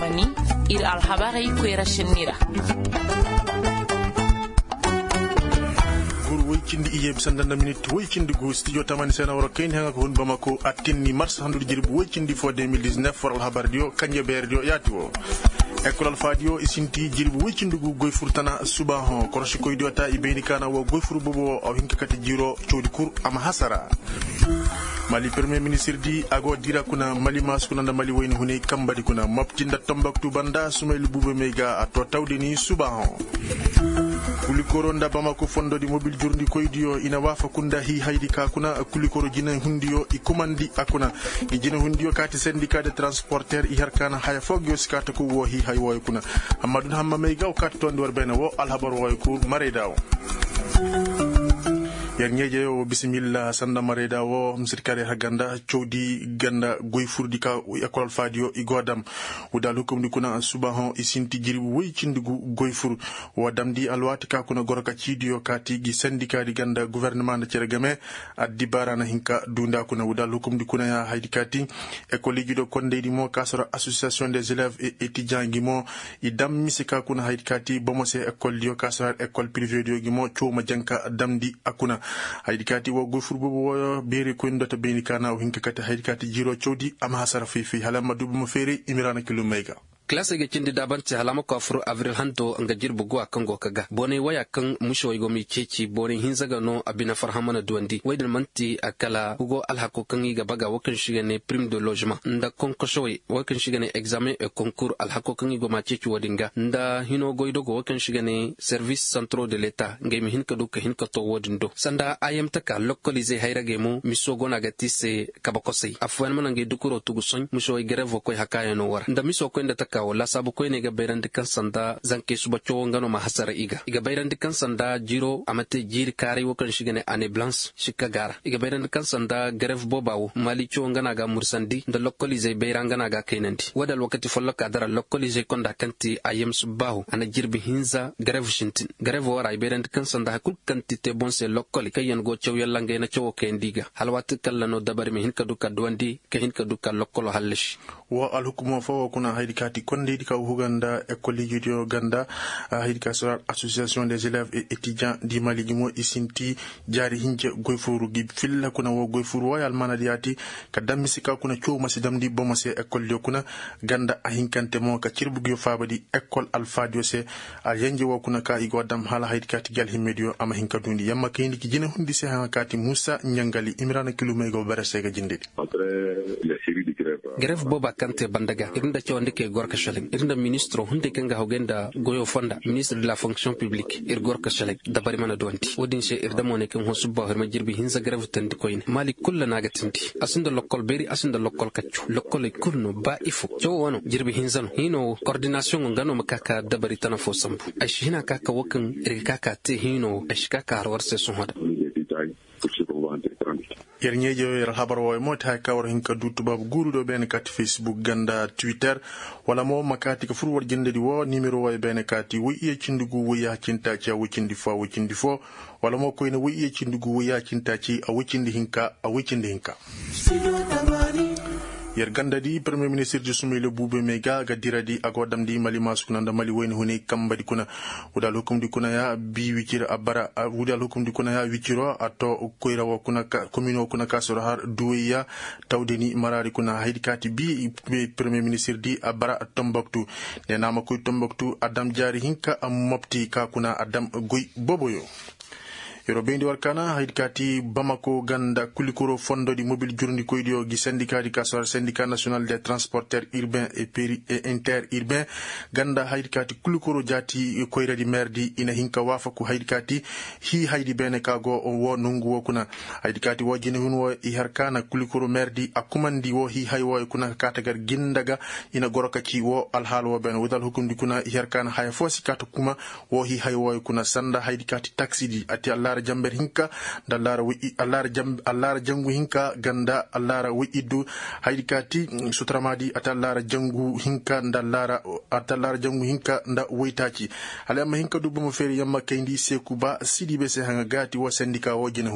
bani ir alhabari kwera shinira waycindi iyeb sandanda minute waycindi go studio tamani sena woro kayn hanga ko hon bamako attinni mars handude jirbu waycindi fo 2019 foral habardio kanje berdio yati o ekolal fadio isinti jirbu waycindi go goy furtana suba hon korshi koy diota ibeni kana wo goy furu bobo o hinka kati jiro chodi kur ama hasara Mali premier ministre di ago dira kuna Mali mas kuna mali wayni hune kambadi kuna maptinda Tombouctou banda Soumaïla Boubou Meiga ato tawdeni suba hon kulikoro nda Bamako fondo di mobile jurndi koydiyo ina wafa kunda hi haydi ka kuna kulikoro jina hundiyo i commandi akuna i jina hundiyo kati syndicat de transporteur i harkana haya fogyo skata ko wo hi hay woy kuna Amadou Hamma Meiga o kat tondi war bena wo alhabar woy ko maredaw Yarnyeje o bismillah sanda mareda wo msirkare haganda chodi ganda goy furdi ka ekolal fadio igodam udal hukum di kuna subahon isinti jiri wey cindigu goy fur wadamdi alwati ka kuna goroka cidio kati gi syndicat di ganda gouvernement de ceregame addi barana hinka dunda kuna udal hukum di kuna ya haydi kati ekoli gido konde di mo kasara association des élèves et étudiants gi mo idam misika kuna haydi kati bomose ekol dio kasara ekol privé dio gi mo choma janka damdi akuna haydikati wo go furbo wo bere ko ndata beni kana o hinka kata haydikati jiro chodi ama hasara fi halama dubu mo fere imirana kilomega Klase ge cindi dabanti halama ko afro avril hanto nga jirbu go akango kaga bone waya kan musho go mi ceci bone hinzaga no abina farhamana duandi waydan manti akala ugo alhako kan ga baga wakan shigane prime de logement nda konkoshoy wakan shigane examen et concours alhako kan go ma ceci wadinga nda hino goydo go wakan shigane service centraux de l'état ngay mi hinka do ka hinka to wodindo sanda ayem taka localiser hayrage mo misogo na gatise kabakosai afwan manange dukuro tuguson musho greve ko hakaya no war nda miso ko nda wala sabu ko ne ga bayrandi kan sanda zanke suba cho ngano ma hasara iga bayrandi kan sanda jiro amate jiri kare wokan shigane ane blanche shikka gara iga bayrandi kan sanda greve bobawo mali cho ngana ga mursandi da localiser bayranga na ga kainandi wadal wakati follo ka dara localiser konda kanti ayem subahu ana jirbi hinza greve shintin greve wara bayrandi kan sanda kul kanti te bonse locali kayen go cho yalla ngena cho kendiga halwat kallano dabari mi hinka duka duandi ke hinka duka lokolo hallish wa alhukumo fo kuna haydikati konde di ka huganda école judio ganda haydika sur association des élèves et étudiants di Mali gimo isinti jari hinje goyfuru gi filla kuna wo goyfuru wa almana diati ka damisika kuna cho masidam di bomase école yo kuna ganda ahinkante mo ka cirbugo yo fabadi école alfadio se al yanje wo kuna ka igo dam hala haydikati gal himedio ama hinka dundi yamma kindi ki jina hundi se hankati Moussa Nyangali Imrana kilomego barase ga jindidi gref boba kante bandaga irinda chawande ke gorka shalek irinda ministro hunde kenga hogenda goyo fonda ministre de la fonction publique ir gorka shalek dabari mana donti wodin she irda mone ken hosubba horma jirbi hinza gref tandi koyne mali kullu naga tinti asinda lokol beri asinda lokol kaccu lokol kulno ba ifo to wono jirbi hinzano hino coordination ngano makaka dabari tanafo sambu ashina kaka wakan irga kaka te hino ashika kar warse sunhada Yarnyeje yer habar woy mo ta kawr hinka dutu bab guru do ben kat Facebook ganda Twitter wala mo makati ka furwar jindedi wo numero woy ben kati wi e cindugu wi ya cinta ci wi cindi fo wala mo koyne wi e cindugu wi ya cinta ci a wi cindi hinka yer ganda di premier ministre de Soumaïla Boubou Meiga ga diradi agodam di Mali masukuna Mali wayni hune kambadi kuna udal hukum di kuna ya bi wikira abara udal hukum di kuna ya wikiro ato koira wa kuna commune kuna kasoro har duya tawdeni marari kuna haydikati bi premier ministre di abara Tombouctou de nama koy Tombouctou adam jari hinka am mopti ka kuna adam goy boboyo Yoro bendi warkana haydikati Bamako ganda kulikoro fondo di mobile jurndi koydio gi syndicat di kasor syndicat national des transporteurs urbains et interurbains ganda haydikati kulikoro jati koyra di maire di ina hinka wafa ku haydikati hi haydi bene kago wo nungu wo kuna haydikati wo jini hunwo i harkana kulikoro maire di akumandi wo hi haywo kuna katagar gindaga ina goroka ci wo alhal wo ben wudal hukum di kuna i harkana haya fosi kata kuma wo hi haywo kuna sanda haydikati taxi di ati Allah jamber hinka dallara wi allara jangu hinka ganda allara wi iddu haydikati sutramadi atallara jangu hinka dallara atallara jangu hinka nda waytaci alama hinka dubbo mo feri yamma kayndi Sekuba Sidibe se hanga gati wa syndicat wo jina hunde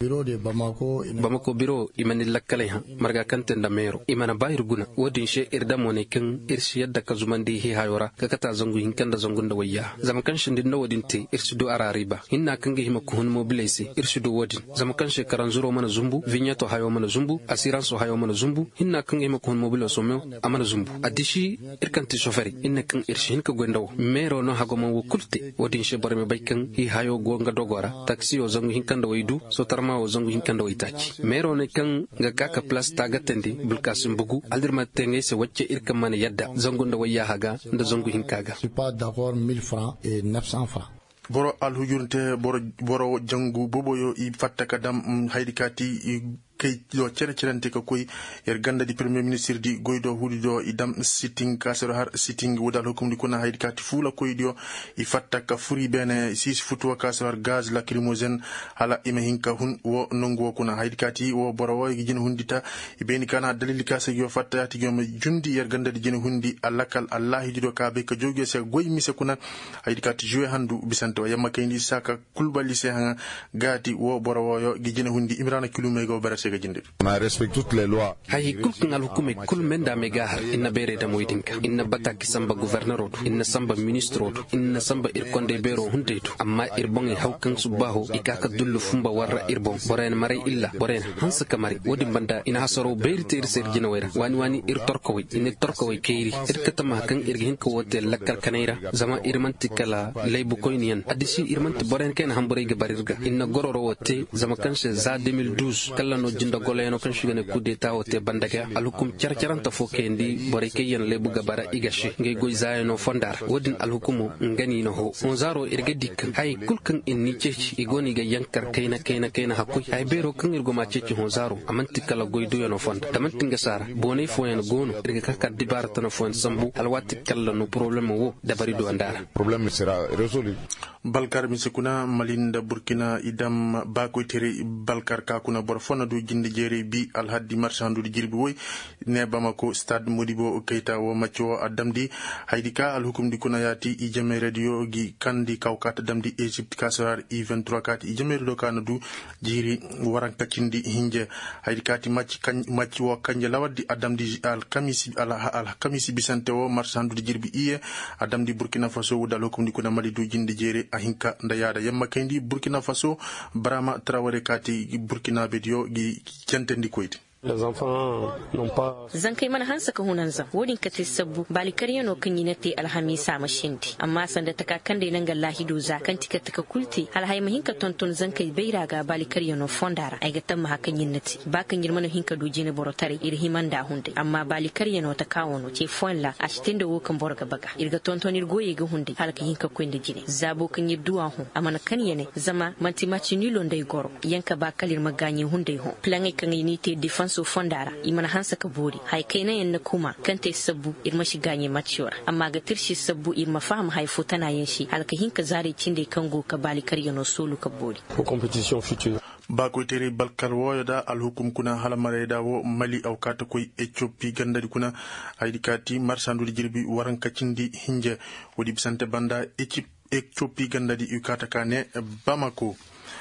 bamako biro imani lakkale ha marga kanten da mero imana bayir guna wodin she irda mone kan irshi yadda ka zumandi hi hayora ka kata zangu hinkan da zangun da wayya zama kan shin din wadin te irshi do arariba hinna kan ga hima ko hun mobilese irshi do wodin zama kan shekaran zuro mana zumbu vinyato hayo mana zumbu asiranso hayo mana zumbu hinna kan ga hima ko hun mobilo somo amana zumbu adishi irkanti shoferi inna kan irshi hinka gwendaw mero no hago man wukulte wodin she barme baykan hi hayo gonga dogora taxi o zangu hinkan da waydu so tarma o zangu hinkan da waytaci mero ne kan ga kaka plus tagatandi bulkasim bugu aldirma tenge se wacce irkan mana yadda zangu da wayya haga da zangu hinkaga. Je suis pas d'accord 1000 francs et 900 francs. Boro alhujurte boro jangu boboyo I fatta kadam haydikati kay lo cerante ko koy ganda di premier ministre di goydo hudido idam sitting kasero har sitting wodal hukum di kuna haydikati fula koy dio I fatta ka furi bene sis futu kasero har gaz lacrymogène hala imahinka hun wo nongo kuna haydikati wo boro wo gijin hundita ibeni kana dalil kase yo fatta ti gam jundi ganda di jin hundi alakal allah hidido ka be ka joge se goy mise kuna haydikati jouer handu bisanto yamma kayndi saka kulbali se hanga gati wo boro wo yo gijin hundi imrana kilume go bara Ma respecte toutes les lois. Hay kulkan alhukume kul menda megahar inna bere da moydinka inna bataki samba gouverneur inna samba ministre inna samba irkonde bero hundeto amma irbon hawkan subaho ikaka dullu fumba warra irbon boren mare illa boren hansa kamari wodi banda ina hasaro beirte irser jinawera wani ir torkowi ina torkowi keiri irkatama kan irgin ko wote lakkar kanaira zama irmanti kala leybu koyniyan adisi irmanti boren ken hambure ge barirga inna gororo wote zama kanse za 2012 kala no jinda goleno kan shigane coup d'état wote bandaka alhukum charcharanta fokendi bore keyen lebu gabara igashi ngay goy zayno fondar wodin alhukumu ngani no ho onzaro irge dik hay kulkan inni ceci igoni ga yankar kaina hakuy hay bero kan irgo ma ceci onzaro amanti kala goydo yono fonda tamanti ngasara bone foyen gono irge kakka dibarata no fon sambu alwati kala no problème wo dabari do andara problème sera résolu. Balkar misikuna malinda Burkina idam bakoy tere Balkar ka kuna borfona du jindi jere bi alhaddi marchandu di jirbi woy ne Bamako stade Modibo Keita wo macho adamdi haydika alhukum di kuna yati I jame radio gi kandi kawkat damdi Egypt kasar I23 kat I jame radio kana du jiri waranka cindi hinje haydikati match wo kanje lawaddi adamdi al kamisi bisante wo marchandu di jirbi iye adamdi Burkina Faso wudal hukum di kuna mali du jindi jere ahinka ndayada yamma kayndi Burkina Faso Brahma Traoré kati Burkina Bedio gi kentendi koyti. Les enfants n'ont pas. Zankai mana hansa ka hunanza wodin ka tisabbu balikariya no kan yinati alhamisa mashindi amma sanda taka kande nan ga lahido za kan tika kulti alhay mahinka tonton zankai beira ga balikariya no fondara ai ga tamma hakan yinnati ba kan yirmano hinka doji ne borotare irhiman da hunde amma balikariya no ta kawo no ce fonla a cikin da wokan borga baga irga tonton irgoye ga hunde halka hinka kwende jine zabo kan yidduwa hu amana kan yene zama mantimaci nilon dai goro yanka ba kalir maganye hunde ho plan kan yinite defense so fondara imana hansa ka bori hay kaina yanna kuma kante sabbu irma shi ganye maciwar amma ga tirshi sabbu irma faham haifu tana yin shi halka hinka zare cinde kango ka balikar yano solu ka bori pour compétition future bako tere Balkar woyoda alhukum kuna halamare dawo Mali awkata koy Ethiopie gandadi kuna aydikati marsandu jirbi waranka cindi hinje wodi bisante banda Ethiopie gandadi ukata kane Bamako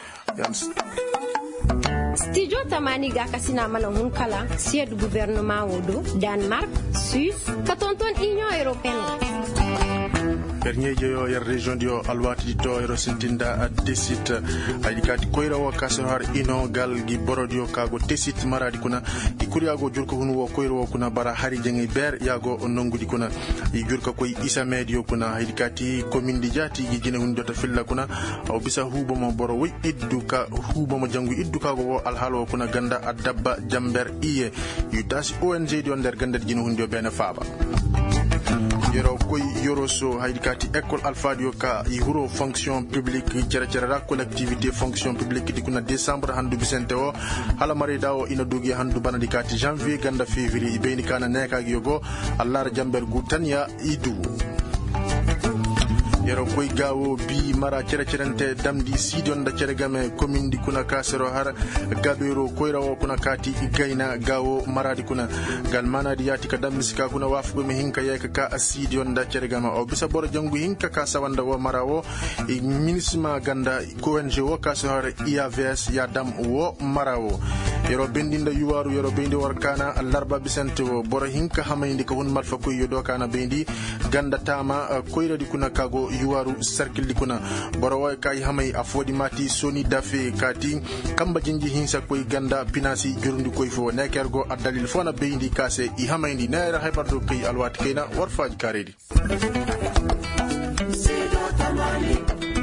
Studio Tamani ga kasina mana hunkala siège gouvernement wodo Danemark, Suisse, katonton Union européenne. Dernier yo yer région dio alwati do ero sintinda desit aydikati koyra wa kasar ino gal gi borodio kago desit maradi kuna ikuriago jurko hunu wo koyro kuna bara hari jengi ber yago nongudi kuna I jurka koy isa medio kuna aydikati commune di jati gi jine hundo ta filla kuna aw bisa hubo mo boro wi idduka hubo mo jangu idduka go alhalo kuna ganda adabba jamber iye yudasi ONG di onder ganda jine hundo bena faaba yoro koy yoroso haydikati école alfadio ka huro fonction publique cercerera collectivité fonction publique dikuna décembre handu bisente o hala mari dawo ina dogi handu banadikati janvier ganda février beyni kana neka yogo allar jamber gutanya idu yero koy gawo bi mara cerente damdi sidon da ceregame commune di kuna kasero har gabero koyrawo kuna kati gayna gawo maradi kuna gal manadi yati ka dammisika kuna wafugo mi hinka yeka ka sidon da ceregame o bisa bor jangu hinka ka sawanda wo marawo e minisma ganda ko ONG wo kasero har IAVS ya dam wo marawo yero bendinda yuwaru yero bendi warkana larba bisante wo bor hinka hamayndi ko hun malfa koy yodo kana bendi ganda tama koyradi kuna kago yuwaru circle di kuna borowo kay hamay afodi mati soni dafe kati kamba jinji hinsa koy ganda pinasi jurundi koy fo nekergo adalil fona bendi kase I hamayndi neera haybardo kay alwat kayna warfaji karedi